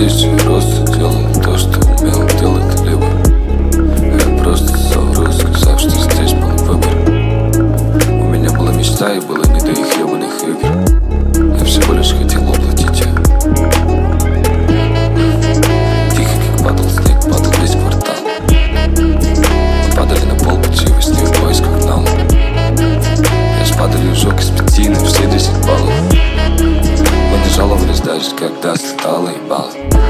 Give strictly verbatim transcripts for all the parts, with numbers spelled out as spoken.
здесь я просто делал то, что умел делать либо. Я просто совру, сказав, что здесь был выбор. У меня была мечта и было не до их ебаных игр. Я всего лишь хотел уплатить ее. Тихо, как падал снег, падал весь квартал. Мы падали на пол пути во сне в поисках дна. Я спадали ужок из пяти на все десять баллов. Мы не жаловались даже, когда слетало ебало.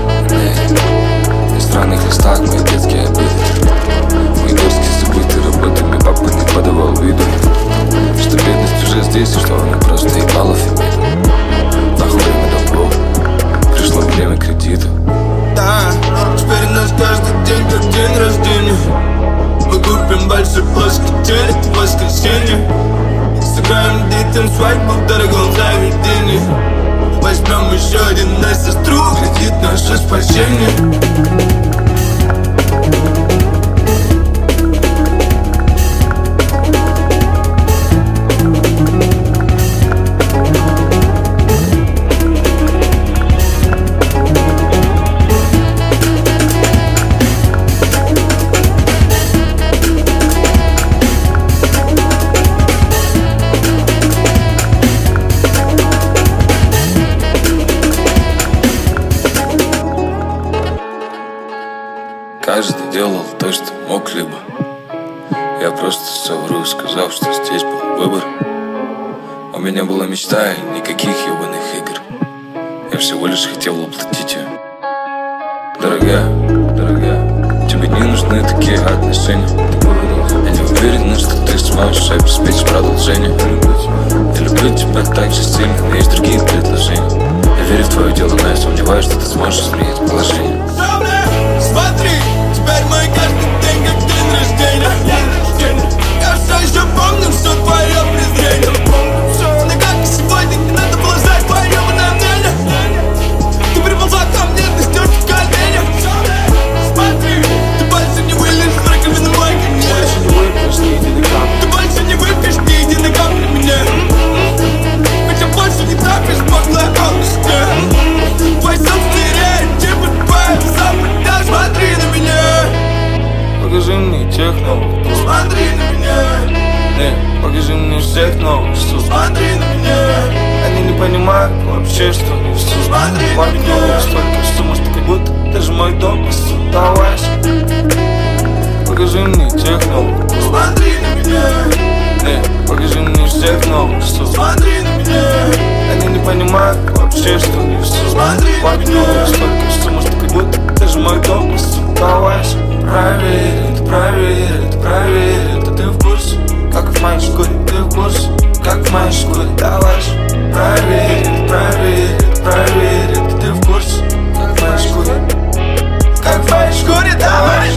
На странных листах мои детские обиды, мои дерзкие забытые работами папа не подавал виду, что бедность уже здесь и что она просто ебала фемиду. Нахуй время долгов, пришло время кредита. Да, теперь у нас каждый день как день рождения. Мы купим большой плоский телек в воскресенье. Сыграем детям свадьбу в дорогом заведении. Возьмем еще один на сестру, кредит наше спасение. Каждый делал то, что мог, либо я просто совру, сказав, что здесь был выбор. У меня была мечта и никаких ебаных игр. Я всего лишь хотел уплатить ее. Дорогая, дорогая, тебе не нужны такие отношения. Я не уверен, что ты сможешь обеспечить продолжение. Я люблю тебя так же сильно, но есть другие предложения. Я верю в твое дело, но я сомневаюсь, что ты сможешь изменить положение. Смотри, теперь мой каждый день как день рождения. Я все еще помню все твое презрение. Но как и сегодня не надо было знать твое мнение. Ты приползла ко мне, ты стерся в коленях. Смотри, ты больше не вылезешь в раковину мой конец. Ты больше не выпьешь ни единой капли мне. Хотя больше не трапишь подлой алчности. Твой собственный стереотипы, твои запреты. Смотри на меня. Покажи мне тех новых, Смотри на меня. не, покажи мне всех новых, что Смотри на меня. они не понимают вообще, что не все. Смотри на Вокруг меня. столько сумм, что как будто даже мой дом остался. Покажи мне тех новых, Смотри на меня. не, покажи мне всех новых, что Смотри на меня. они не понимают вообще, что не все. Смотри на Вокруг меня. столько сумм, что как будто даже мой дом остался. Проверь это, проверь это, проверь это. Ты в курсе, как в моей шкуре, ты в курсе, как в моей шкуре. Давай же, проверь это, проверь это, проверь это. Ты в курсе, как в моей шкуре, как в моей шкуре. Давай.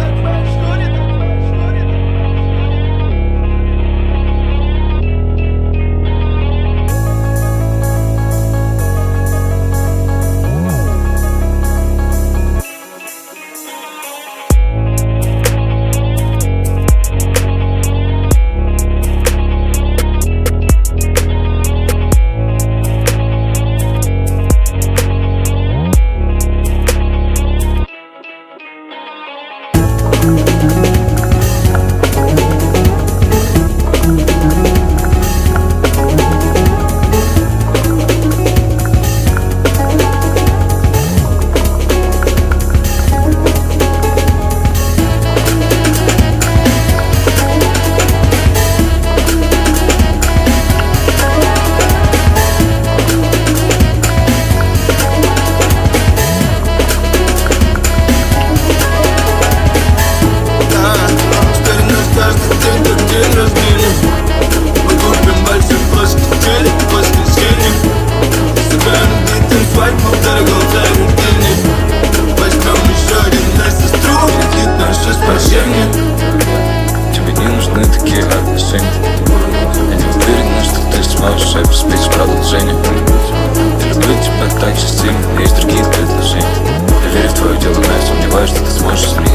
обеспечить продолжение. Я люблю тебя так же сильно, есть другие предложения. Я верю в твое дело, но я сомневаюсь, что ты сможешь изменить